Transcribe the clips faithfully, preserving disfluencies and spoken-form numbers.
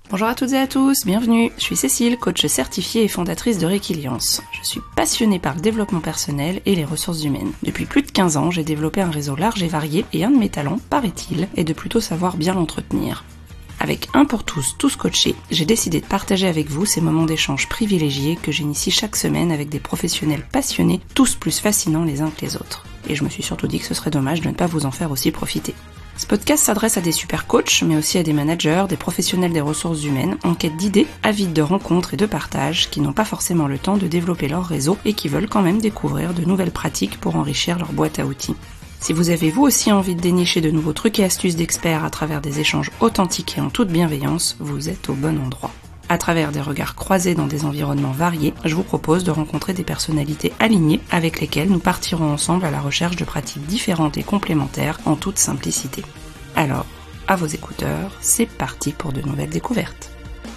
Bonjour à toutes et à tous, bienvenue. Je suis Cécile, coach certifiée et fondatrice de Réquiliance. Je suis passionnée par le développement personnel et les ressources humaines. Depuis plus de quinze ans, j'ai développé un réseau large et varié et un de mes talents, paraît-il, est de plutôt savoir bien l'entretenir. Avec Un pour tous, tous coachés, j'ai décidé de partager avec vous ces moments d'échange privilégiés que j'initie chaque semaine avec des professionnels passionnés, tous plus fascinants les uns que les autres. Et je me suis surtout dit que ce serait dommage de ne pas vous en faire aussi profiter. Ce podcast s'adresse à des super coachs, mais aussi à des managers, des professionnels des ressources humaines, en quête d'idées, avides de rencontres et de partage, qui n'ont pas forcément le temps de développer leur réseau et qui veulent quand même découvrir de nouvelles pratiques pour enrichir leur boîte à outils. Si vous avez vous aussi envie de dénicher de nouveaux trucs et astuces d'experts à travers des échanges authentiques et en toute bienveillance, vous êtes au bon endroit. À travers des regards croisés dans des environnements variés, je vous propose de rencontrer des personnalités alignées avec lesquelles nous partirons ensemble à la recherche de pratiques différentes et complémentaires en toute simplicité. Alors, à vos écouteurs, c'est parti pour de nouvelles découvertes.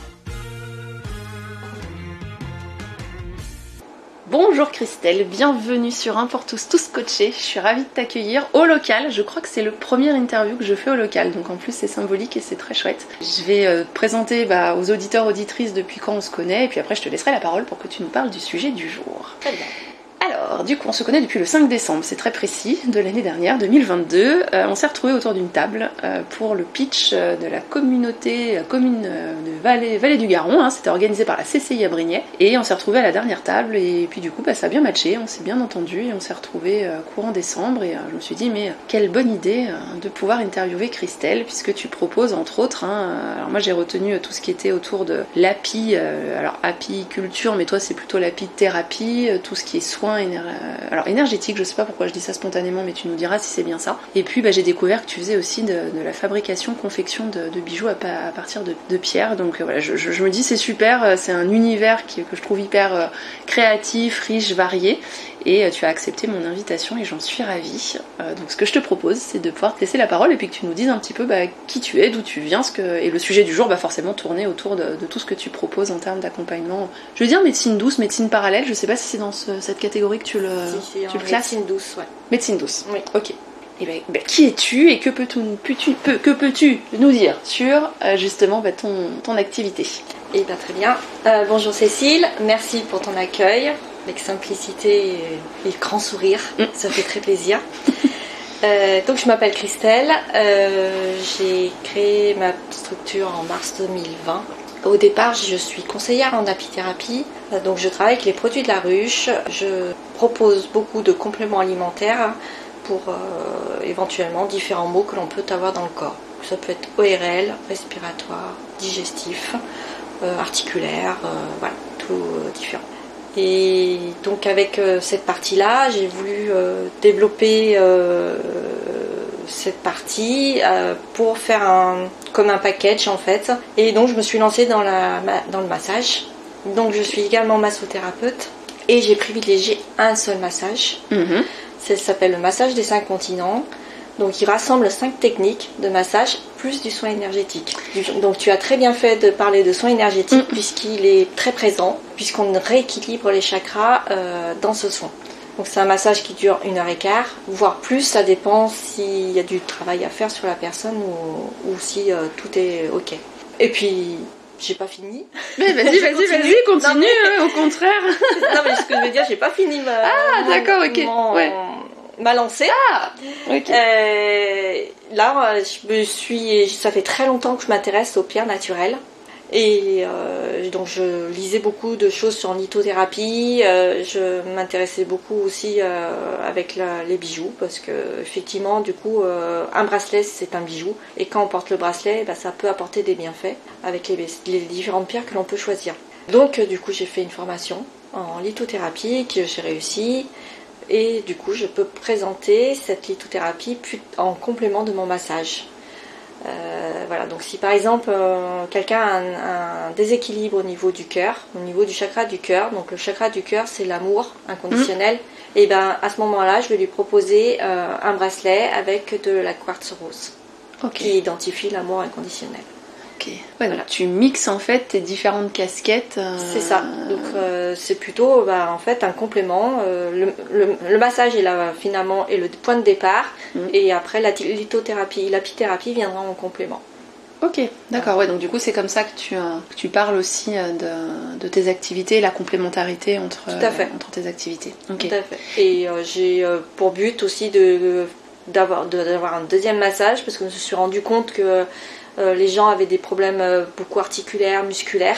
Bonjour Christelle, bienvenue sur Un pour tous, tous coachés. Je suis ravie de t'accueillir au local. Je crois que c'est le premier interview que je fais au local, donc en plus c'est symbolique et c'est très chouette. Je vais euh, te présenter bah, aux auditeurs, auditrices depuis quand on se connaît, et puis après je te laisserai la parole pour que tu nous parles du sujet du jour. Très bien. Alors, du coup, on se connaît depuis le cinq décembre, c'est très précis, de l'année dernière, deux mille vingt-deux. Euh, on s'est retrouvés autour d'une table euh, pour le pitch euh, de la communauté, la commune euh, de Vallée, Vallée du Garon. Hein, c'était organisé par la C C I à Brignais. Et on s'est retrouvés à la dernière table. Et puis du coup, bah, ça a bien matché, on s'est bien entendu. Et on s'est retrouvés euh, courant décembre. Et euh, je me suis dit, mais euh, quelle bonne idée euh, de pouvoir interviewer Christelle, puisque tu proposes, entre autres, hein, euh, alors moi j'ai retenu euh, tout ce qui était autour de l'api, euh, alors apiculture, mais toi c'est plutôt l'apithérapie, euh, tout ce qui est soins Éner... alors énergétique, je sais pas pourquoi je dis ça spontanément, mais tu nous diras si c'est bien ça. Et puis bah, j'ai découvert que tu faisais aussi de, de la fabrication, confection de, de bijoux à, à partir de, de pierres. Donc euh, voilà, je, je, je me dis c'est super, c'est un univers qui, que je trouve hyper euh, créatif, riche, varié. Et euh, tu as accepté mon invitation et j'en suis ravie. Euh, donc ce que je te propose, c'est de pouvoir te laisser la parole et puis que tu nous dises un petit peu bah, qui tu es, d'où tu viens, ce que... et le sujet du jour va forcément tourner autour de, de tout ce que tu proposes en termes d'accompagnement. Je veux dire médecine douce, médecine parallèle, je sais pas si c'est dans ce, cette catégorie que tu le, si, si, tu le classes. Médecine douce, ouais. Médecine douce, oui. Ok. Et ben, ben, qui es-tu et que peux-tu, peux-tu, peux, que peux-tu nous dire sur euh, justement bah, ton, ton activité? Eh bien très bien. Euh, bonjour Cécile, merci pour ton accueil. Avec simplicité et, et grand sourire, mmh. Ça fait très plaisir. euh, donc je m'appelle Christelle, euh, j'ai créé ma structure en mars deux mille vingt. Au départ, je suis conseillère en apithérapie, donc je travaille avec les produits de la ruche. Je propose beaucoup de compléments alimentaires pour euh, éventuellement différents maux que l'on peut avoir dans le corps. Ça peut être O R L, respiratoire, digestif, euh, articulaire, euh, voilà, tout euh, différent. Et donc avec euh, cette partie-là, j'ai voulu euh, développer euh, cette partie euh, pour faire un, comme un package en fait. Et donc je me suis lancée dans, la, dans le massage. Donc je suis également massothérapeute et j'ai privilégié un seul massage. Mm-hmm. Ça s'appelle le massage des cinq continents. Donc il rassemble cinq techniques de massage plus du soin énergétique. Donc tu as très bien fait de parler de soin énergétique mmh. puisqu'il est très présent, puisqu'on rééquilibre les chakras euh, dans ce soin. Donc c'est un massage qui dure une heure et quart, voire plus, ça dépend s'il y a du travail à faire sur la personne ou, ou si euh, tout est ok. Et puis j'ai pas fini. Mais vas-y, vas-y, continue. vas-y, continue, mais... hein, au contraire. Non mais ce que je veux dire, j'ai pas fini ma... Ah mon, d'accord, ok. Mon... Ouais. m'a lancée. Ah, okay. euh, là, je me suis, ça fait très longtemps que je m'intéresse aux pierres naturelles. Et euh, donc je lisais beaucoup de choses sur lithothérapie. Euh, je m'intéressais beaucoup aussi euh, avec la, les bijoux parce que effectivement, du coup, euh, un bracelet c'est un bijou et quand on porte le bracelet, bah, ça peut apporter des bienfaits avec les, les différentes pierres que l'on peut choisir. Donc du coup, j'ai fait une formation en lithothérapie que j'ai réussi. Et du coup, je peux présenter cette lithothérapie en complément de mon massage. Euh, voilà, donc si par exemple euh, quelqu'un a un, un déséquilibre au niveau du cœur, au niveau du chakra du cœur, donc le chakra du cœur c'est l'amour inconditionnel, mmh. et ben à ce moment-là, je vais lui proposer euh, un bracelet avec de la quartz rose, okay. qui identifie l'amour inconditionnel. Ok. Ouais, voilà. Donc tu mixes en fait tes différentes casquettes. Euh... C'est ça. Donc euh, c'est plutôt bah, en fait un complément. Euh, le, le, le massage est là finalement est le point de départ, mmh. et après la lithothérapie, l'apithérapie viendra en complément. Ok, d'accord. Ouais, donc du coup, c'est comme ça que tu, euh, que tu parles aussi euh, de, de tes activités, la complémentarité entre, Tout à fait. euh, entre tes activités. Okay. Tout à fait. Et euh, j'ai euh, pour but aussi de, d'avoir, de, d'avoir un deuxième massage parce que je me suis rendu compte que euh, les gens avaient des problèmes euh, beaucoup articulaires, musculaires.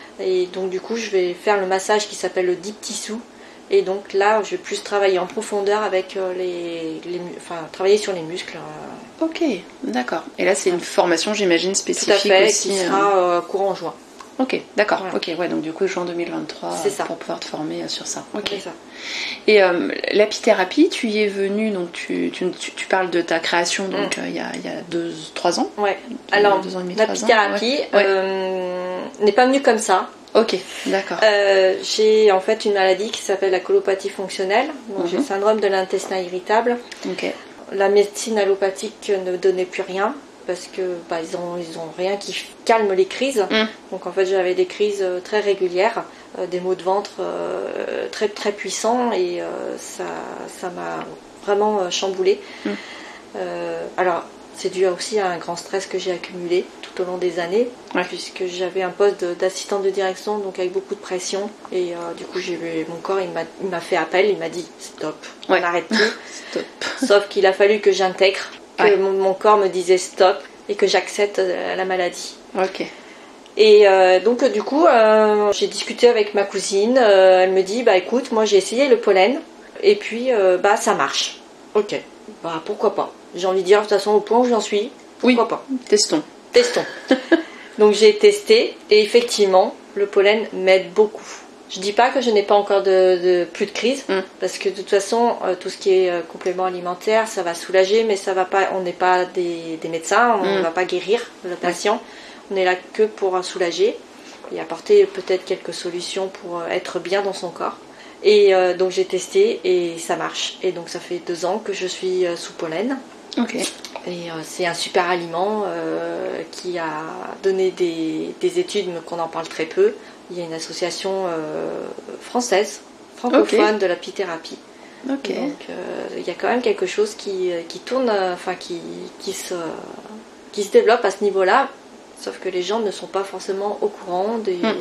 Et donc du coup, je vais faire le massage qui s'appelle le Deep Tissue. Et donc là, je vais plus travailler en profondeur avec euh, les, les... Enfin, travailler sur les muscles. Euh... Ok, d'accord. Et là, c'est une formation, j'imagine, spécifique Tout à fait, aussi. Qui sera euh, courant juin. Ok, d'accord. Voilà. Ok, ouais, donc du coup, juin deux mille vingt-trois, c'est ça. Pour pouvoir te former euh, sur ça. Ok. C'est ça. Et euh, l'apithérapie, tu y es venue, donc tu, tu, tu parles de ta création donc mm. euh, il y a, il y a deux, trois ans. Ouais. Alors, deux ans et demi, l'apithérapie ouais. euh, ouais. n'est pas venue comme ça. Ok, d'accord. Euh, j'ai en fait une maladie qui s'appelle la colopathie fonctionnelle. Donc mm-hmm. J'ai le syndrome de l'intestin irritable. Ok. La médecine allopathique ne donnait plus rien parce que bah, ils ont ils ont rien qui calme les crises. Mm. Donc en fait j'avais des crises très régulières, euh, des maux de ventre euh, très très puissants et euh, ça ça m'a vraiment chamboulée. Mm. Euh, alors c'est dû aussi à un grand stress que j'ai accumulé tout au long des années, ouais. puisque j'avais un poste d'assistante de direction, donc avec beaucoup de pression. Et euh, du coup, j'ai, mon corps, il m'a, il m'a fait appel, il m'a dit stop, ouais. on arrête tout. Stop. Sauf qu'il a fallu que j'intègre, que ouais. mon, mon corps me disait stop et que j'accepte la maladie. Ok. Et euh, donc du coup, euh, j'ai discuté avec ma cousine. Euh, elle me dit, bah écoute, moi j'ai essayé le pollen et puis euh, bah ça marche. Ok. Bah pourquoi pas. J'ai envie de dire, de toute façon, au point où j'en suis, pourquoi oui, pas. Testons. Testons. Donc j'ai testé et effectivement, le pollen m'aide beaucoup. Je dis pas que je n'ai pas encore de, de plus de crise, mm. parce que de toute façon, euh, tout ce qui est euh, complément alimentaire, ça va soulager, mais ça va pas. On n'est pas des, des médecins, on ne mm. va pas guérir le patient. Ouais. On est là que pour soulager et apporter peut-être quelques solutions pour être bien dans son corps. Et euh, donc j'ai testé et ça marche. Et donc ça fait deux ans que je suis euh, sous pollen. Ok. Et euh, c'est un super aliment euh, qui a donné des, des études, mais qu'on en parle très peu. Il y a une association euh, française, francophone okay. de l'apithérapie. Ok. Donc euh, il y a quand même quelque chose qui, qui tourne, enfin qui, qui, se, qui se développe à ce niveau-là. Sauf que les gens ne sont pas forcément au courant des... Hmm.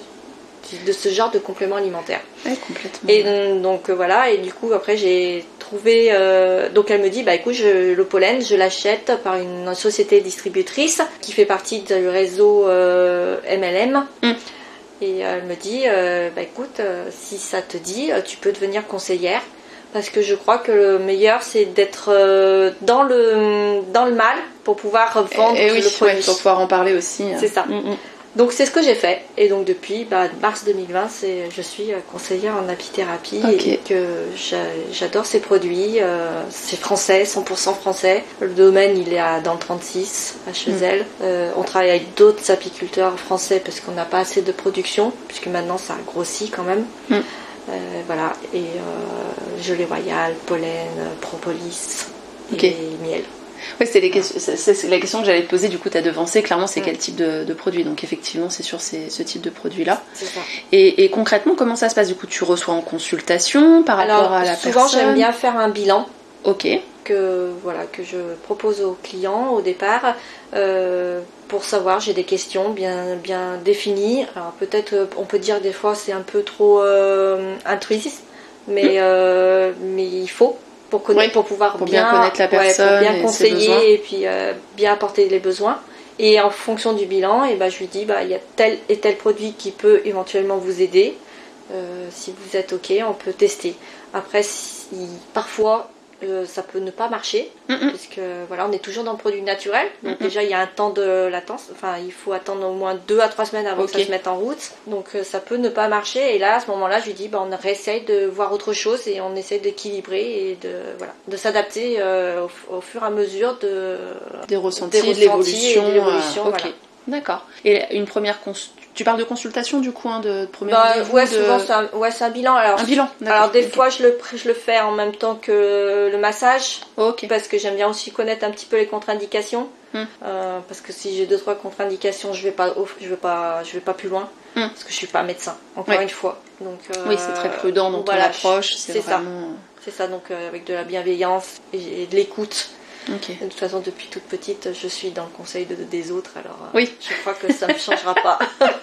de ce genre de compléments alimentaires. Ouais, complètement. Et donc, donc voilà, et du coup après j'ai trouvé, euh, donc elle me dit, bah écoute, je, le pollen, je l'achète par une société distributrice qui fait partie du réseau euh, M L M. Mm. Et elle me dit, euh, bah écoute, euh, si ça te dit, tu peux devenir conseillère. Parce que je crois que le meilleur c'est d'être euh, dans, le, dans le mal pour pouvoir vendre et, et oui, le produit. Ouais, pour pouvoir en parler aussi. C'est ça. Mm-mm. Donc c'est ce que j'ai fait. Et donc depuis bah, mars deux mille vingt, c'est, je suis conseillère en apithérapie okay. et que j'a, j'adore ces produits. Euh, c'est français, cent pour cent français. Le domaine il est à, dans le trente-six, à Chezelle. Mm. Euh, on travaille avec d'autres apiculteurs français parce qu'on n'a pas assez de production, puisque maintenant ça a grossi quand même. Mm. Euh, voilà. Et euh, gelée royale, pollen, propolis okay. et miel. Ouais, c'était les questions, c'est, c'est la question que j'allais te poser, du coup tu as devancé, clairement c'est mmh. quel type de, de produit, donc effectivement c'est sur ces, ce type de produit-là. C'est ça. Et, et concrètement comment ça se passe, du coup tu reçois en consultation par Alors, rapport à la souvent, personne? Souvent j'aime bien faire un bilan. Ok. Que, voilà, que je propose aux clients au départ euh, pour savoir, j'ai des questions bien, bien définies. Alors peut-être on peut dire des fois c'est un peu trop euh, intrusif, mais, mmh. euh, mais il faut. Pour, connaître, oui, pour pouvoir pour bien, bien connaître la personne, ouais, pour bien conseiller et puis euh, bien apporter les besoins. Et en fonction du bilan, et ben, je lui dis bah, il y a tel et tel produit qui peut éventuellement vous aider. Euh, si vous êtes OK, on peut tester. Après, si, parfois, euh, ça peut ne pas marcher, mm-hmm. puisque voilà, on est toujours dans le produit naturel. Donc mm-hmm. déjà, il y a un temps de latence. Enfin, il faut attendre au moins deux à trois semaines avant okay. que ça se mette en route. Donc euh, ça peut ne pas marcher. Et là, à ce moment-là, je lui dis, bah, on réessaye de voir autre chose et on essaye d'équilibrer et de voilà, de s'adapter euh, au, au fur et à mesure de des ressentis, des ressentis de l'évolution. Et de l'évolution euh, okay. voilà. D'accord. Et une première cons- tu parles de consultation du coup, hein, de premier bah, rendez-vous ouais, de... souvent c'est un, ouais, c'est un bilan. Alors, un bilan. D'accord. Alors des okay. fois je le je le fais en même temps que le massage, okay. parce que j'aime bien aussi connaître un petit peu les contre-indications. Mm. Euh, parce que si j'ai deux trois contre-indications, je vais pas je vais pas je vais pas plus loin, mm. parce que je suis pas médecin. Encore ouais. une fois. Donc euh, oui, c'est très prudent dans voilà, ton approche. C'est, c'est vraiment... ça. C'est ça. Donc euh, avec de la bienveillance et, et de l'écoute. Okay. De toute façon, depuis toute petite, je suis dans le conseil de, des autres, alors euh, oui. je crois que ça ne me changera pas.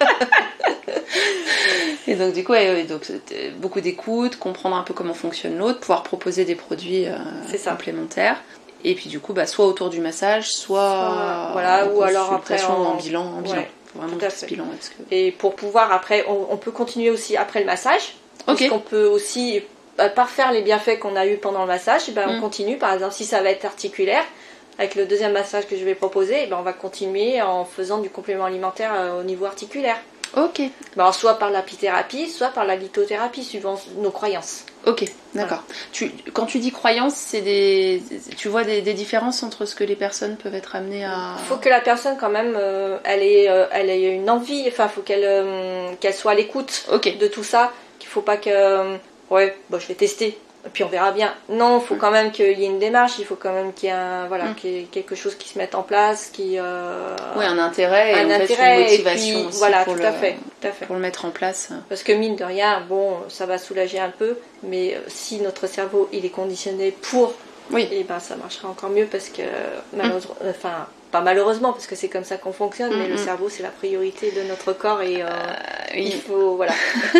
Et donc du coup, ouais, donc, beaucoup d'écoute, comprendre un peu comment fonctionne l'autre, pouvoir proposer des produits euh, complémentaires. Et puis du coup, bah, soit autour du massage, soit, soit voilà, ou alors après en, en bilan. En bilan. Ouais, Faut vraiment tout à fait. Bilan, parce que... Et pour pouvoir après, on, on peut continuer aussi après le massage. Okay. Parce qu'on peut aussi, à part faire les bienfaits qu'on a eu pendant le massage, ben, mm. on continue. Par exemple, si ça va être articulaire, avec le deuxième massage que je vais proposer, ben, on va continuer en faisant du complément alimentaire euh, au niveau articulaire. Ok. Ben, soit par l'apithérapie, soit par la lithothérapie, suivant nos croyances. Ok, d'accord. Voilà. Tu, quand tu dis croyances, c'est des, tu vois des, des différences entre ce que les personnes peuvent être amenées à... Il faut que la personne quand même, euh, elle, ait, euh, elle ait une envie, enfin il faut qu'elle euh, qu'elle soit à l'écoute okay. de tout ça, qu'il ne faut pas que... Euh, ouais, bon, je vais tester. Et puis on verra bien. Non, il faut quand même qu'il y ait une démarche, il faut quand même qu'il y ait, un, voilà, mm. qu'il y ait quelque chose qui se mette en place, qui... Euh, oui, un intérêt, un et en intérêt, fait, une motivation puis, aussi voilà, pour, tout le, à fait, tout à fait. pour le mettre en place. Parce que mine de rien, bon, ça va soulager un peu, mais si notre cerveau il est conditionné pour, oui. et ben ça marchera encore mieux parce que malheureusement, mm. enfin... Pas malheureusement, parce que c'est comme ça qu'on fonctionne, mmh, mais le cerveau, c'est la priorité de notre corps et euh, euh, oui. il faut, voilà.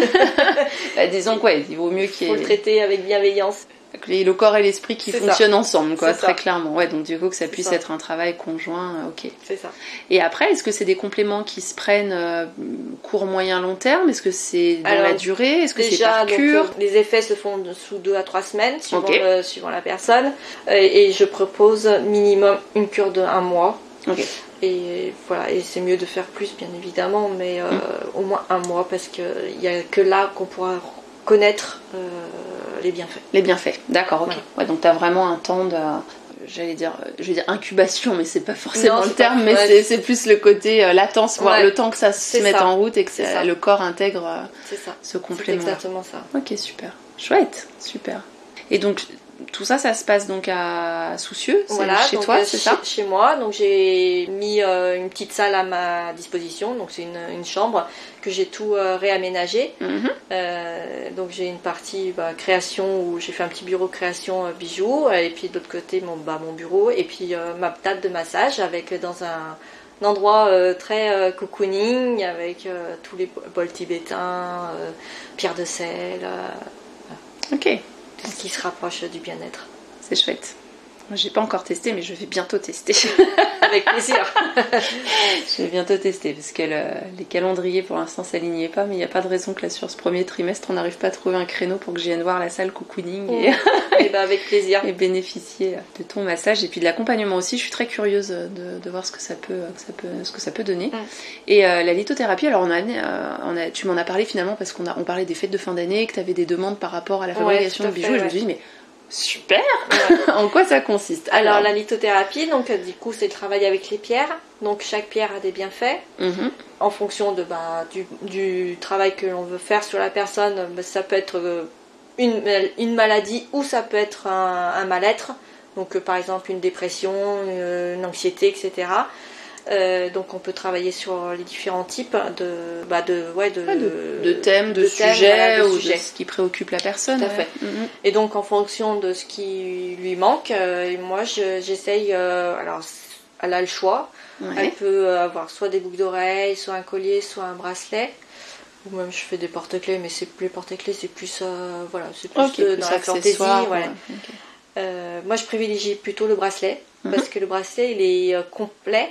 bah, disons quoi, il vaut mieux qu'il y ait... Il faut le traiter avec bienveillance. Le corps et l'esprit qui c'est fonctionnent ça. Ensemble, quoi, c'est très ça. Clairement. Ouais, donc du coup, que ça c'est puisse ça. Être un travail conjoint, ok. C'est ça. Et après, est-ce que c'est des compléments qui se prennent euh, court, moyen, long terme? Est-ce que c'est dans Alors, la durée? Est-ce que déjà, c'est par cure? Donc, euh, les effets se font sous deux à trois semaines, suivant, okay. le, suivant la personne. Euh, et je propose minimum une cure de un mois. Ok. Et voilà, et c'est mieux de faire plus bien évidemment, mais euh, mm. au moins un mois parce qu'il n'y a que là qu'on pourra connaître euh, les bienfaits. Les bienfaits, d'accord, ok. Voilà. Ouais, donc tu as vraiment un temps de, j'allais dire, je vais dire incubation, mais c'est pas forcément non, le terme, pas, mais ouais, c'est, c'est plus le côté euh, latence, voir ouais. le temps que ça se mette ça. En route et que ça, le corps intègre euh, c'est ça. ce complément. C'est exactement ça. Ok, super. Chouette, super. Et donc, tout ça, ça se passe donc à Soucieux, c'est voilà, chez donc, toi, euh, c'est chez, ça? Chez moi, donc j'ai mis euh, une petite salle à ma disposition, donc c'est une, une chambre que j'ai tout euh, réaménagé. Mm-hmm. Euh, donc j'ai une partie bah, création où j'ai fait un petit bureau création euh, bijoux, et puis de l'autre côté mon, bah, mon bureau, et puis euh, ma table de massage avec dans un, un endroit euh, très euh, cocooning avec euh, tous les bols tibétains, euh, pierres de sel. Euh, ok. Tout ce qui se rapproche du bien-être. C'est chouette. Moi, j'ai pas encore testé, mais je vais bientôt tester. Avec plaisir. Je vais bientôt tester, parce que le, les calendriers, pour l'instant, ne s'alignaient pas, mais il n'y a pas de raison que là, sur ce premier trimestre, on n'arrive pas à trouver un créneau pour que je vienne voir la salle cocooning et, et, ben avec plaisir. Et bénéficier de ton massage et puis de l'accompagnement aussi. Je suis très curieuse de, de voir ce que ça peut, que ça peut, ce que ça peut donner. Mm. Et euh, la lithothérapie, alors on a, euh, on a, tu m'en as parlé finalement parce qu'on a, on parlait des fêtes de fin d'année, que tu avais des demandes par rapport à la fabrication ouais, de bijoux, fait, et je ouais. me suis dit, mais super. Ouais. En quoi ça consiste? Alors, alors la lithothérapie, donc du coup c'est le travail avec les pierres. Donc chaque pierre a des bienfaits. Mm-hmm. En fonction de, bah, du, du travail que l'on veut faire sur la personne, bah, ça peut être une, une maladie ou ça peut être un, un mal-être. Donc euh, par exemple une dépression, une, une anxiété, et cetera. Euh, donc on peut travailler sur les différents types de, bah de, ouais, de, ouais, de, de thèmes, de, de thèmes, sujets, voilà, de ou sujets. De ce qui préoccupe la personne. Tout à fait. Ouais. Mm-hmm. Et donc en fonction de ce qui lui manque, euh, moi je, j'essaye, euh, alors elle a le choix, ouais. Elle peut avoir soit des boucles d'oreilles, soit un collier, soit un bracelet. Ou même je fais des porte-clés, mais c'est, les porte-clés c'est plus, euh, voilà, c'est plus okay, euh, plus dans la fantaisie. Ouais. Voilà. Okay. Euh, moi je privilégie plutôt le bracelet, mm-hmm. parce que le bracelet il est euh, complet.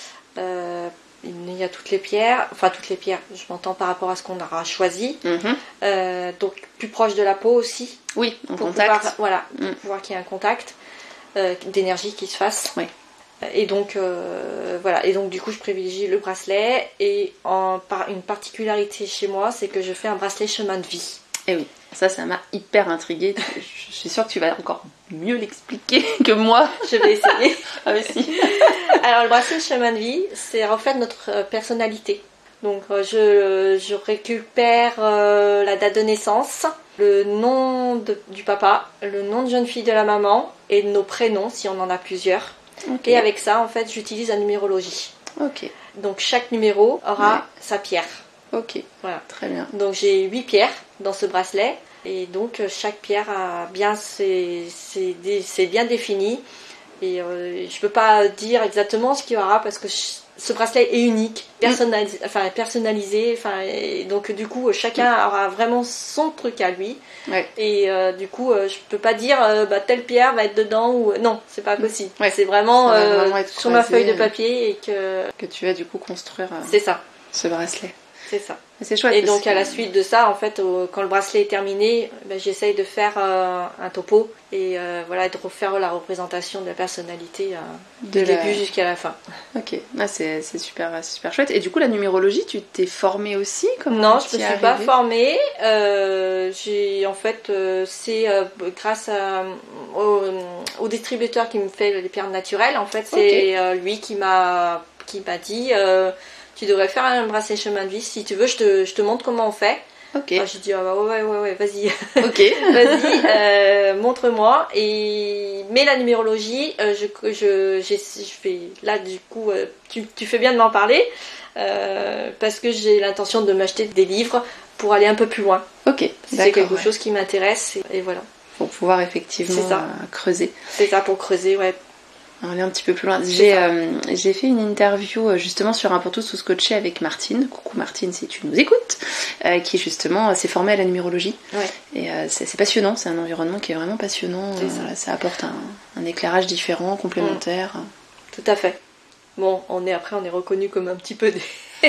Euh, il y a toutes les pierres, enfin toutes les pierres, je m'entends par rapport à ce qu'on aura choisi. Mm-hmm. Euh, donc plus proche de la peau aussi. Oui, en pour contact. Pouvoir, voilà, pour mm. pouvoir qu'il y ait un contact euh, d'énergie qui se fasse. Oui. Et donc euh, voilà, et donc du coup je privilégie le bracelet et en, par, une particularité chez moi, c'est que je fais un bracelet chemin de vie. Et oui, ça, ça m'a hyper intriguée. Je suis sûre que tu vas encore mieux l'expliquer que moi. Je vais essayer. Ah mais si. Alors le bracelet chemin de vie, c'est en fait notre personnalité. Donc je, je récupère euh, la date de naissance, le nom de, du papa, le nom de jeune fille de la maman et nos prénoms si on en a plusieurs. Okay. Et avec ça, en fait, j'utilise la numérologie. Ok. Donc chaque numéro aura ouais. sa pierre. Ok. Voilà. Très bien. Donc j'ai huit pierres dans ce bracelet. Et donc chaque pierre a bien ses, ses, ses bien défini. Et euh, je peux pas dire exactement ce qu'il y aura parce que je, ce bracelet est unique, personnalisé, mmh. enfin personnalisé, enfin et donc du coup chacun mmh. aura vraiment son truc à lui. Ouais. Et euh, du coup euh, je peux pas dire euh, bah telle pierre va être dedans ou non, c'est pas possible. Ouais. C'est vraiment, ça euh, vraiment sur croisé, ma feuille de papier et que que tu vas du coup construire. Euh, c'est ça. Ce bracelet. C'est ça. C'est chouette. Et donc que... à la suite de ça, en fait, au, quand le bracelet est terminé, ben, j'essaye de faire euh, un topo et euh, voilà, de refaire la représentation de la personnalité euh, de du la... début jusqu'à la fin. Ok, ah, c'est, c'est super, c'est super chouette. Et du coup, la numérologie, tu t'es formée aussi? Non, je ne me suis pas formée. Euh, j'ai en fait, euh, c'est euh, grâce à, au, au distributeur qui me fait les pierres naturelles. En fait, c'est okay. euh, lui qui m'a qui m'a dit. Euh, Tu devrais faire un bracelet chemin de vie. Si tu veux, je te, je te montre comment on fait. Ok. Alors, j'ai dit, ah bah ouais, ouais, ouais, vas-y. Ok. Vas-y, euh, montre-moi. Et... Mais la numérologie, euh, je, je, j'ai, je fais... Là, du coup, euh, tu, tu fais bien de m'en parler. Euh, parce que j'ai l'intention de m'acheter des livres pour aller un peu plus loin. Ok, d'accord. C'est quelque ouais. chose qui m'intéresse. Et, et voilà. Pour pouvoir effectivement euh, creuser. C'est ça, pour creuser, ouais. On est un petit peu plus loin. J'ai, euh, j'ai fait une interview justement sur Un pour tous, tous coachés avec Martine. Coucou Martine si tu nous écoutes. Euh, qui justement s'est formée à la numérologie. Ouais. Et euh, c'est, c'est passionnant. C'est un environnement qui est vraiment passionnant. C'est ça. Euh, ça apporte un, un éclairage différent, complémentaire. Mmh. Tout à fait. Bon, on est après on est reconnu comme un petit peu des,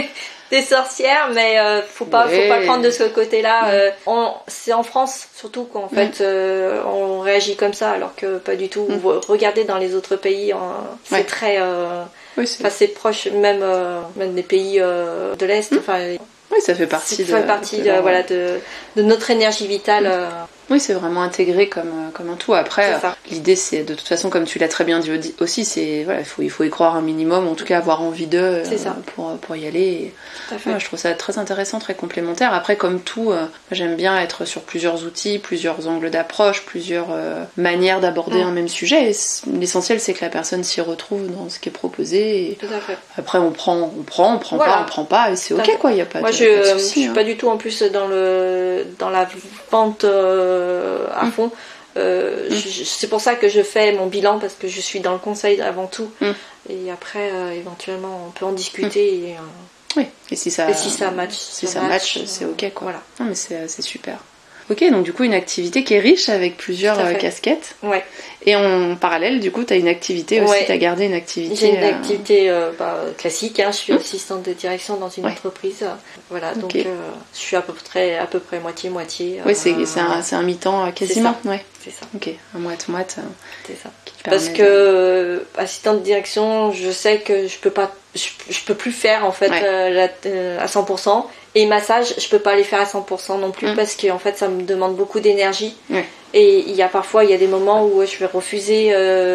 des sorcières, mais euh, faut pas, ouais. faut pas le prendre de ce côté-là. Mmh. Euh, on, c'est en France surtout qu'en mmh. fait euh, on réagit comme ça, alors que pas du tout. Mmh. Regardez dans les autres pays, on, c'est ouais. très, euh, oui, c'est... c'est proche, même euh, même des pays euh, de l'Est. Enfin, mmh. oui, ça fait partie. Ça de, fait partie de, de, de voilà de, de notre énergie vitale. Mmh. Euh, Oui, c'est vraiment intégré comme, comme un tout. Après, c'est l'idée, c'est de toute façon, comme tu l'as très bien dit aussi, c'est voilà, il faut, il faut y croire un minimum, en tout cas avoir envie d'eux euh, pour, pour y aller. Tout à fait. Ouais, je trouve ça très intéressant, très complémentaire. Après, comme tout, euh, j'aime bien être sur plusieurs outils, plusieurs angles d'approche, plusieurs euh, manières d'aborder mmh. un même sujet. Et l'essentiel, c'est que la personne s'y retrouve dans ce qui est proposé. Et tout à fait. Après, on prend, on prend, on prend voilà. pas, on prend pas, et c'est ok, quoi. Il y a pas Moi, de, je, pas de souci, je suis hein. pas du tout en plus dans le dans la vente. Euh, à mmh. fond. Euh, mmh. je, c'est pour ça que je fais mon bilan, parce que je suis dans le conseil avant tout. Mmh. Et après, euh, éventuellement, on peut en discuter. Mmh. Et, euh, oui, et si ça, et si ça match, si ça, ça match, match c'est ok, quoi. Voilà. Non, mais c'est, c'est super. Ok, donc du coup, une activité qui est riche avec plusieurs euh, casquettes. Ouais. Et en parallèle, du coup, tu as une activité aussi, ouais. tu as gardé une activité. J'ai une euh... activité euh, bah, classique, hein. Je suis mmh. assistante de direction dans une ouais. entreprise. Voilà, donc okay. euh, je suis à peu près, à peu près moitié-moitié. Oui, c'est, c'est, un, c'est un mi-temps euh, quasiment. C'est ça. Ouais. C'est ça. Ok, un moite-moite. Euh, c'est ça. Parce que euh, assistante de direction, je sais que je peux pas, je, je peux plus faire en fait ouais. euh, la, euh, à cent pour cent. Et massage, je peux pas les faire à cent pour cent non plus mmh. parce que en fait ça me demande beaucoup d'énergie. Ouais. Et il y a parfois il y a des moments où je vais refuser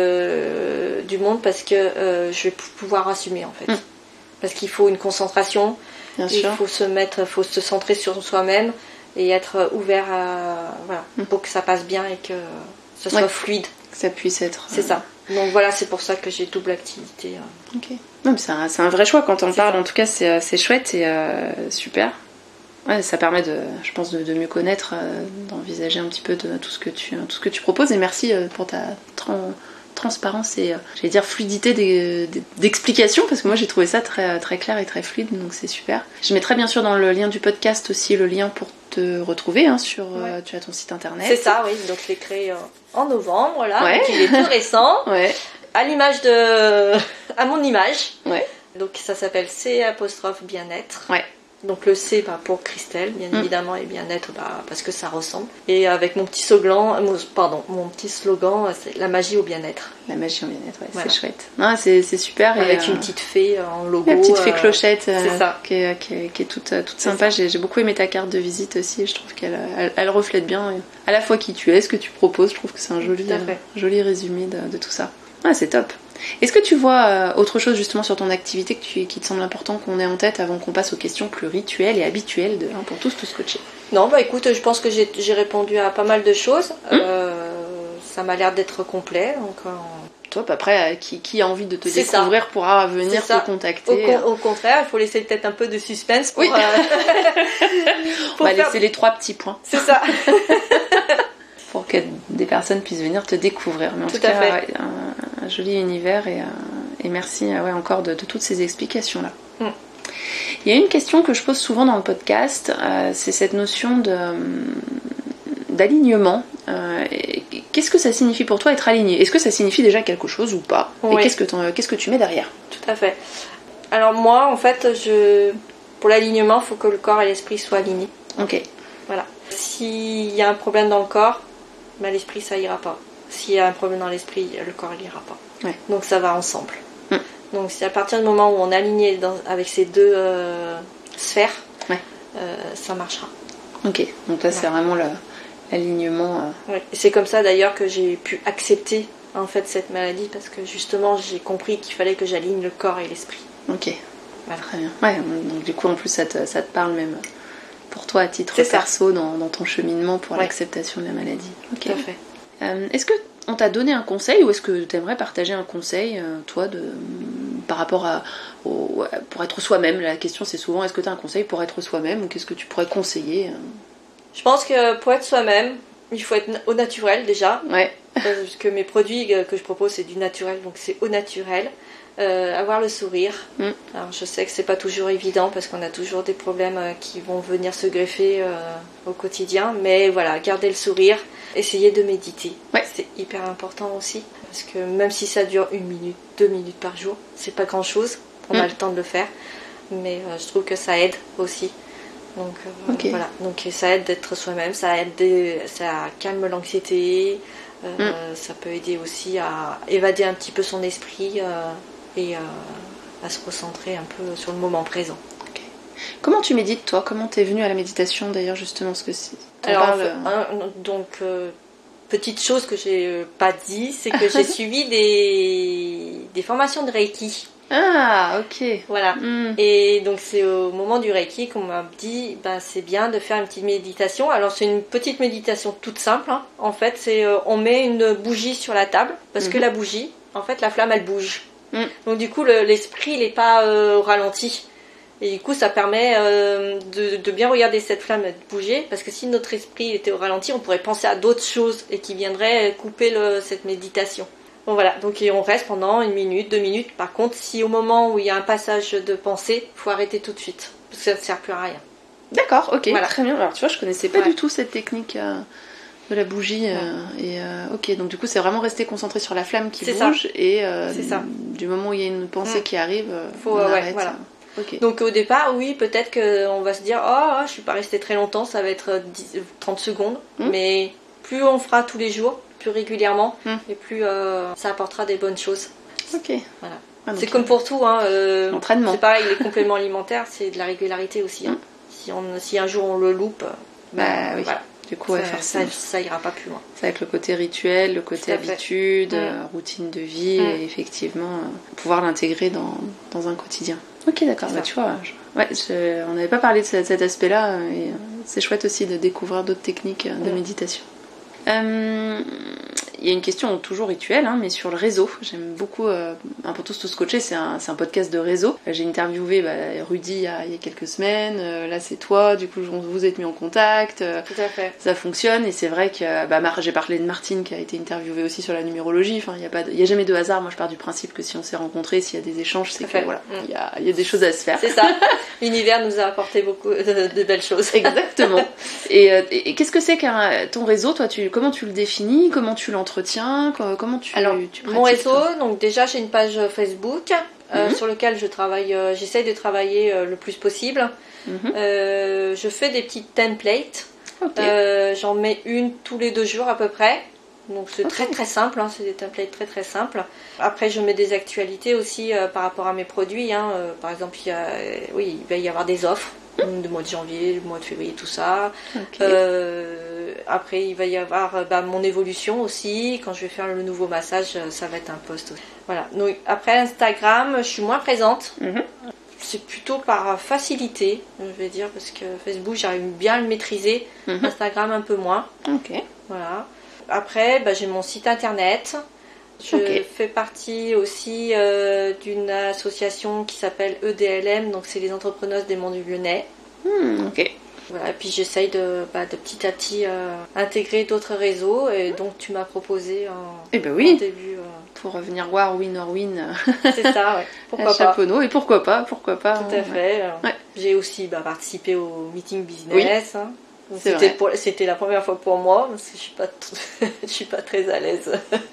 euh, du monde parce que euh, je vais pouvoir assumer en fait. Mmh. Parce qu'il faut une concentration. Bien il sûr. faut se mettre, faut se centrer sur soi-même et être ouvert à voilà mmh. pour que ça passe bien et que ce soit ouais. fluide. Que ça puisse être. C'est euh... ça. Donc voilà, c'est pour ça que j'ai double activité. Ok. Non, mais c'est un, c'est un vrai choix quand on c'est parle. Ça. En tout cas, c'est, c'est chouette et euh, super. Ouais, ça permet de, je pense, de, de mieux connaître, euh, d'envisager un petit peu de tout ce que tu, tout ce que tu proposes. Et merci euh, pour ta tra- transparence et, euh, j'allais dire, fluidité des, des, d'explication, parce que moi j'ai trouvé ça très, très clair et très fluide, donc c'est super. Je mettrai bien sûr dans le lien du podcast aussi le lien pour te retrouver hein, sur, ouais. euh, tu as ton site internet. C'est ça, oui. Donc je l'ai créé euh, en novembre, là. Ouais. Donc il est tout récent. Ouais. À l'image de, à mon image. Ouais. Donc ça s'appelle C apostrophe bien-être. Ouais. Donc le C bah, pour Christelle, bien mmh. évidemment, et bien-être bah, parce que ça ressemble. Et avec mon petit slogan, pardon, mon petit slogan, c'est la magie au bien-être. La magie au bien-être, ouais, voilà. C'est chouette. Non, c'est, c'est super. Avec et, une euh, petite fée en logo. La petite fée clochette, euh, c'est ça. Qui, est, qui, est, qui est toute, toute sympa. J'ai, j'ai beaucoup aimé ta carte de visite aussi. Je trouve qu'elle elle, elle reflète bien à la fois qui tu es, ce que tu proposes. Je trouve que c'est un joli, euh, joli résumé de, de tout ça. Ah, c'est top. Est-ce que tu vois euh, autre chose justement sur ton activité que tu, qui te semble important qu'on ait en tête avant qu'on passe aux questions plus rituelles et habituelles de Un pour tous, tous coachés? Non, bah écoute, je pense que j'ai, j'ai répondu à pas mal de choses. Mmh. Euh, ça m'a l'air d'être complet. Donc, euh... Top, après, qui, qui a envie de te c'est découvrir ça. Pourra venir te contacter. Au, con, au contraire, il faut laisser peut-être un peu de suspense pour, oui. euh... pour On va faire... laisser les trois petits points. C'est ça. Pour que des personnes puissent venir te découvrir. Mais en tout, tout cas, à fait. un, un un joli univers et, euh, et merci euh, ouais, encore de, de toutes ces explications-là. Mm. Il y a une question que je pose souvent dans le podcast, euh, c'est cette notion de, d'alignement. Euh, qu'est-ce que ça signifie pour toi être aligné? Est-ce que ça signifie déjà quelque chose ou pas? Oui. Et qu'est-ce que, qu'est-ce que tu mets derrière? Tout à fait. Alors moi, en fait, je... pour l'alignement, il faut que le corps et l'esprit soient alignés. Ok. Voilà. S'il y a un problème dans le corps, ben, l'esprit, ça ira pas. S'il y a un problème dans l'esprit, le corps, il ira pas. Ouais. Donc ça va ensemble. Mm. Donc c'est à partir du moment où on est aligné dans... avec ces deux euh, sphères, ouais. euh, ça marchera. Ok. Donc là, ouais. c'est vraiment le... l'alignement. Euh... Ouais. C'est comme ça d'ailleurs que j'ai pu accepter en fait cette maladie parce que justement j'ai compris qu'il fallait que j'aligne le corps et l'esprit. Ok. Voilà. Très bien. Ouais, donc du coup en plus ça te, ça te parle même pour toi à titre c'est perso dans, dans ton cheminement pour ouais. l'acceptation de la maladie. Ok. Tout à fait. Euh, est-ce que on t'a donné un conseil ou est-ce que tu aimerais partager un conseil euh, toi de par rapport à au, pour être soi-même? La question c'est souvent est-ce que tu as un conseil pour être soi-même ou qu'est-ce que tu pourrais conseiller? Je pense que pour être soi-même, il faut être au naturel déjà. Ouais. Parce que mes produits que je propose c'est du naturel, donc c'est au naturel. Euh, avoir le sourire. Mm. Alors je sais que c'est pas toujours évident parce qu'on a toujours des problèmes euh, qui vont venir se greffer euh, au quotidien, mais voilà, garder le sourire, essayer de méditer. Ouais. C'est hyper important aussi parce que même si ça dure une minute, deux minutes par jour, c'est pas grand chose. On mm. a le temps de le faire, mais euh, je trouve que ça aide aussi. Donc euh, okay. voilà, donc ça aide d'être soi-même, ça aide, de, ça calme l'anxiété, euh, mm. ça peut aider aussi à évader un petit peu son esprit. Euh, et euh, à se recentrer un peu sur le moment présent. Okay. Comment tu médites toi? Comment t'es venue à la méditation d'ailleurs justement ce que c'est Alors, parles... hein, donc euh, petite chose que j'ai pas dit, c'est que j'ai suivi des, des formations de Reiki. Ah ok. Voilà. Mm. Et donc c'est au moment du Reiki qu'on m'a dit ben, c'est bien de faire une petite méditation. Alors c'est une petite méditation toute simple. Hein. En fait c'est euh, on met une bougie sur la table parce mm-hmm. que la bougie, en fait la flamme elle bouge. Mm. Donc du coup le, l'esprit il n'est pas euh, au ralenti et du coup ça permet euh, de, de bien regarder cette flamme bouger parce que si notre esprit était au ralenti on pourrait penser à d'autres choses et qui viendraient couper le, cette méditation. Bon voilà, donc et on reste pendant une minute, deux minutes. Par contre si au moment où il y a un passage de pensée, il faut arrêter tout de suite parce que ça ne sert plus à rien. D'accord, ok, voilà. Très bien. Alors tu vois je connaissais pas ouais. du tout cette technique euh... de la bougie euh, et euh, ok donc du coup c'est vraiment rester concentré sur la flamme qui c'est bouge ça. et euh, c'est ça. Du moment où il y a une pensée mmh. qui arrive euh, faut on euh, arrête ouais, voilà. Okay. Donc au départ oui peut-être qu'on va se dire oh je suis pas restée très longtemps, ça va être dix, trente secondes mmh. mais plus on fera tous les jours, plus régulièrement mmh. et plus euh, ça apportera des bonnes choses. Ok. Voilà. Ah, c'est comme pour tout hein, euh, l'entraînement. C'est pareil, les compléments alimentaires c'est de la régularité aussi. Hein. Mmh. Si, on, si un jour on le loupe, bah, bah oui. Voilà. Du coup, ça, ouais, forcément. Ça, ça ira pas plus loin. C'est avec le côté rituel, le côté habitude, mmh. euh, routine de vie, mmh. et effectivement, euh, pouvoir l'intégrer dans, dans un quotidien. Ok, d'accord, bah, tu vois, je, ouais, je, on n'avait pas parlé de cet, cet aspect-là, et euh, c'est chouette aussi de découvrir d'autres techniques de mmh. méditation. Euh, il y a une question toujours rituelle, hein, mais sur le réseau. J'aime beaucoup, euh, un pour tous, tous coachés, c'est un, c'est un podcast de réseau. J'ai interviewé bah, Rudy il y, a, il y a quelques semaines, euh, là c'est toi, du coup vous vous êtes mis en contact. Euh, Tout à fait. Ça fonctionne, et c'est vrai que bah, Mar- j'ai parlé de Martine qui a été interviewée aussi sur la numérologie. Enfin, il n'y a, pas de, il y a jamais de hasard. Moi je pars du principe que si on s'est rencontrés, s'il y a des échanges, c'est que voilà, il, y a, il y a des choses à se faire. C'est ça. L'univers nous a apporté beaucoup de, de belles choses. Exactement. Et, euh, et, et qu'est-ce que c'est qu'un ton réseau, toi, tu, comment tu le définis, comment tu l'entretiens, comment tu, Alors, tu pratiques, mon réseau, toi donc déjà j'ai une page Facebook euh, mm-hmm. sur laquelle je travaille, euh, j'essaye de travailler euh, le plus possible. Mm-hmm. Euh, je fais des petites templates. Okay. Euh, j'en mets une tous les deux jours à peu près. Donc c'est okay. très très simple, hein, c'est des templates très très simples. Après je mets des actualités aussi euh, par rapport à mes produits. Hein. Euh, par exemple, il y a, euh, oui, il va y avoir des offres. Le mois de janvier, le mois de février, tout ça. Okay. Euh, après, il va y avoir bah, mon évolution aussi. Quand je vais faire le nouveau massage, ça va être un post aussi. Voilà. Donc, après Instagram, je suis moins présente. Mm-hmm. C'est plutôt par facilité, je vais dire, parce que Facebook, j'arrive bien à le maîtriser. Mm-hmm. Instagram, un peu moins. Okay. Voilà. Après, bah, j'ai mon site internet. Je okay. fais partie aussi euh, d'une association qui s'appelle E D L M, donc c'est les entrepreneuses des Monts du Lyonnais. Hmm, ok. Voilà, et puis j'essaye de, bah, de petit à petit euh, intégrer d'autres réseaux, et donc tu m'as proposé en, eh ben oui. en début. Euh, pour venir voir Win or Win. C'est ça, ouais. Pourquoi pas. Chaponneau, et pourquoi pas, pourquoi pas. Tout à hein, fait. ouais. J'ai aussi bah, participé au meeting business. Oui. Hein. C'était, pour, c'était la première fois pour moi, parce que je suis pas, t- je suis pas très à l'aise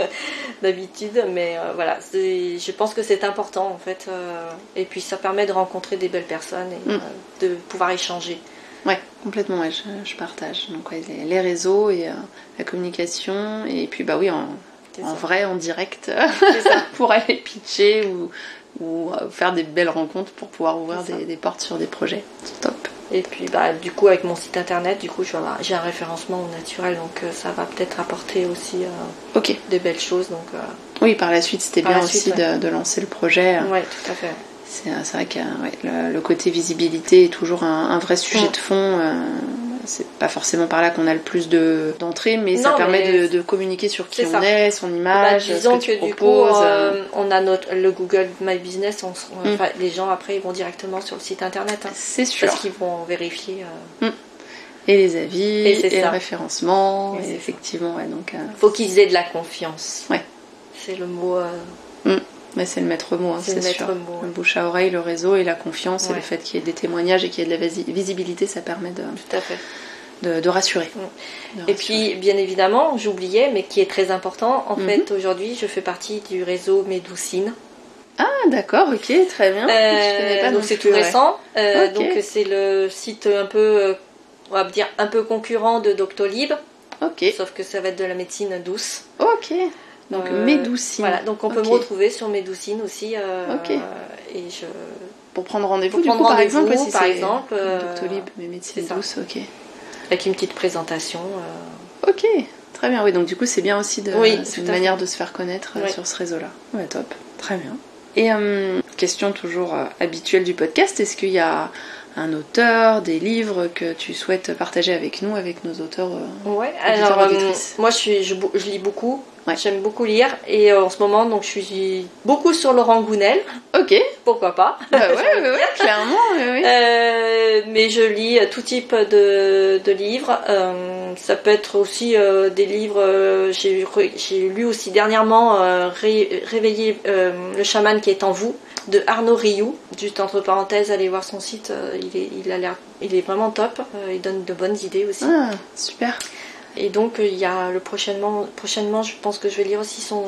d'habitude, mais euh, voilà, c'est, je pense que c'est important en fait, euh, et puis ça permet de rencontrer des belles personnes et Mm. euh, de pouvoir échanger. Ouais, complètement, ouais, je, je partage. Donc ouais, les, les réseaux et euh, la communication, et puis bah oui, en, C'est en ça. vrai, en direct, C'est ça. pour aller pitcher ou, ou euh, faire des belles rencontres pour pouvoir ouvrir C'est ça. des, des portes sur des projets. C'est top. Et puis bah du coup avec mon site internet, du coup je vais avoir- j'ai un référencement au naturel, donc euh, ça va peut-être apporter aussi euh, Ok. des belles choses. Donc euh, Oui, par la suite, c'était Par bien la aussi suite, ouais. de, de lancer le projet. ouais, tout à fait. C'est, c'est vrai que ouais, le, le côté visibilité est toujours un, un vrai sujet Mm. de fond. euh, c'est pas forcément par là qu'on a le plus de, d'entrées, mais ça Non, permet mais de, de communiquer sur qui c'est on ça. est, son Bah, image, disons ce que, que, tu du coup, proposes. euh, on a notre, le Google My Business, on, se- Mm. enfin, les gens après ils vont directement sur le site internet. Hein, C'est sûr. parce qu'ils vont vérifier. euh, Et les avis, Et et, c'est le ça. référencement, Et et c'est ça. effectivement, ouais, donc, euh, faut qu'ils aient de la confiance. Ouais. C'est le mot. euh, mais c'est le maître mot, hein, C'est c'est, le maître sûr. mot, Le ouais. bouche à oreille, le réseau et la confiance, et Ouais. le fait qu'il y ait des témoignages et qu'il y ait de la visi- visibilité, ça permet de, Tout à fait. de, de rassurer. Mm. De Et rassurer. puis, bien évidemment, j'oubliais, mais qui est très important, en Mhm. fait, aujourd'hui, je fais partie du réseau Médoucine. Ah, d'accord, ok, très bien. Je connais pas Euh, non donc c'est plus, tout ouais. récent. Euh, Ok. Donc c'est le site un peu, euh, on va dire, un peu concurrent de Doctolib, Ok, sauf que ça va être de la médecine douce. ok. Donc Euh, Médoucine. Voilà, donc on peut Ok. me retrouver sur Médoucine aussi. euh, Ok. Et je, Pour prendre rendez-vous, Pour du prendre coup, par rendez-vous, exemple, si par c'est exemple, euh, Doctolib, mais médecine c'est ça. douce, ok. avec une petite présentation. euh, Ok, très bien. Oui, donc du coup, c'est bien aussi de, Oui, c'est tout une à manière fait. de se faire connaître euh, Oui. sur ce réseau-là. Ouais, top. Très bien. Et euh, question toujours euh, habituelle du podcast, est-ce qu'il y a un auteur, des livres que tu souhaites partager avec nous, avec nos auteurs euh, Ouais, Auditeur, alors euh, auditrice. moi je, suis, je, je lis beaucoup, Ouais. j'aime beaucoup lire et euh, en ce moment donc je suis beaucoup sur Laurent Gounel, Ok, pourquoi pas. bah ouais, J'ai envie ouais, de ouais, dire. clairement, ouais, ouais. Euh, mais je lis tout type de, de livres. Euh, ça peut être aussi euh, des livres. euh, j'ai, re- j'ai lu aussi dernièrement euh, Ré- Réveiller euh, le chaman qui est en vous de Arnaud Rioux. Juste entre parenthèses, allez voir son site. euh, il est, il a l'air, il est vraiment top. Euh, il donne de bonnes idées aussi. Ah, super. Et donc euh, il y a le prochainement, prochainement, je pense que je vais lire aussi son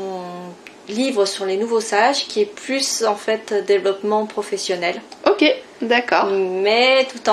livre sur les nouveaux sages, qui est plus en fait développement professionnel. Ok, d'accord. Mais tout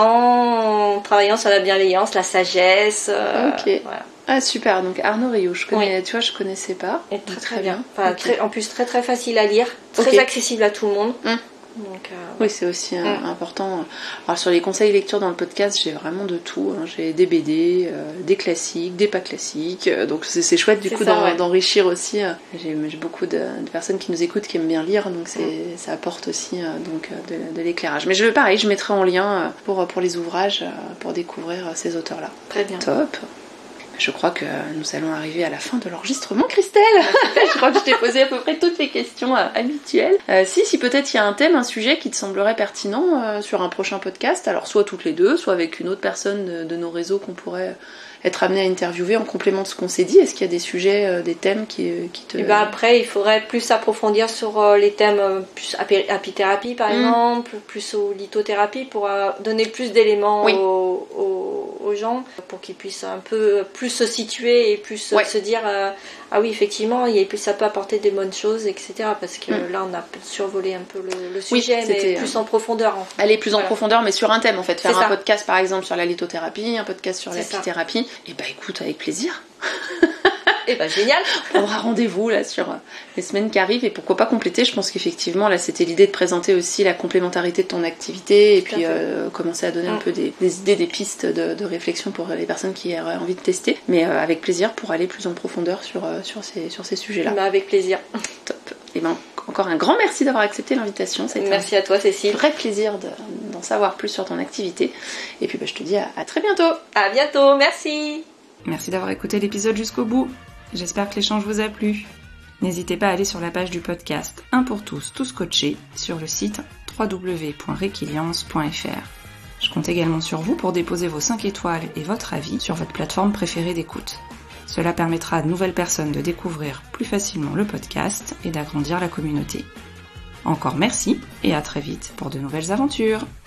en travaillant sur la bienveillance, la sagesse. euh, Ok. Voilà. Ah, super. Donc Arnaud Rioux, je connais, tu vois, je connaissais pas. Et Donc, très très bien. Enfin, Ok. très, en plus très très facile à lire, très Ok. accessible à tout le monde. Mm. Donc, euh, Oui, c'est aussi euh, Mm. important. Alors sur les conseils lecture dans le podcast, j'ai vraiment de tout. hein. J'ai des B D, euh, des classiques, des pas classiques. Euh, donc c'est, c'est chouette du C'est coup ça, d'en- ouais. d'enrichir aussi. euh. J'ai, j'ai beaucoup de, de personnes qui nous écoutent qui aiment bien lire, donc c'est, Mm. ça apporte aussi euh, donc euh, de, de l'éclairage. Mais je pareil, je mettrai en lien euh, pour pour les ouvrages euh, pour découvrir euh, ces auteurs-là. très bien. Top. Je crois que nous allons arriver à la fin de l'enregistrement, Christelle. Je crois que je t'ai posé à peu près toutes les questions euh, habituelles. Euh, si, si peut-être il y a un thème, un sujet qui te semblerait pertinent euh, sur un prochain podcast, alors soit toutes les deux, soit avec une autre personne de, de nos réseaux qu'on pourrait être amené à interviewer en complément de ce qu'on s'est dit. Est-ce qu'il y a des sujets, euh, des thèmes qui, qui te... Et ben après, il faudrait plus approfondir sur euh, les thèmes euh, plus api- apithérapie par Mm. exemple, ou plus aux lithothérapie pour euh, donner plus d'éléments Oui. aux, aux- aux gens, pour qu'ils puissent un peu plus se situer et plus Ouais. se dire euh, ah oui effectivement, il y a- ça peut apporter des bonnes choses, et cetera. Parce que Mm. là, on a survolé un peu le, le Oui, sujet, c'était, mais plus en profondeur. En fait. Aller plus en Voilà. profondeur, mais sur un thème en fait. Faire C'est un ça. podcast par exemple sur la lithothérapie, un podcast sur C'est l'apithérapie. Et bah écoute, avec plaisir. Et ben génial. On prendra rendez-vous là sur euh, les semaines qui arrivent et pourquoi pas compléter. Je pense qu'effectivement là c'était l'idée de présenter aussi la complémentarité de ton activité et Tout à puis fait. euh, commencer à donner un Mm. peu des, des idées, des pistes de, de réflexion pour les personnes qui auraient envie de tester. Mais euh, avec plaisir pour aller plus en profondeur sur, euh, sur ces, sur ces sujets-là. Ben, avec plaisir. Top. Et ben encore un grand merci d'avoir accepté l'invitation. Ça a été Merci à toi, un Cécile. vrai plaisir de- d'en savoir plus sur ton activité. Et puis bah, je te dis à, à très bientôt. À bientôt. Merci. Merci d'avoir écouté l'épisode jusqu'au bout. J'espère que l'échange vous a plu. N'hésitez pas à aller sur la page du podcast Un pour tous, tous coachés sur le site w w w point requiliance point f r. Je compte également sur vous pour déposer vos cinq étoiles et votre avis sur votre plateforme préférée d'écoute. Cela permettra à de nouvelles personnes de découvrir plus facilement le podcast et d'agrandir la communauté. Encore merci et à très vite pour de nouvelles aventures.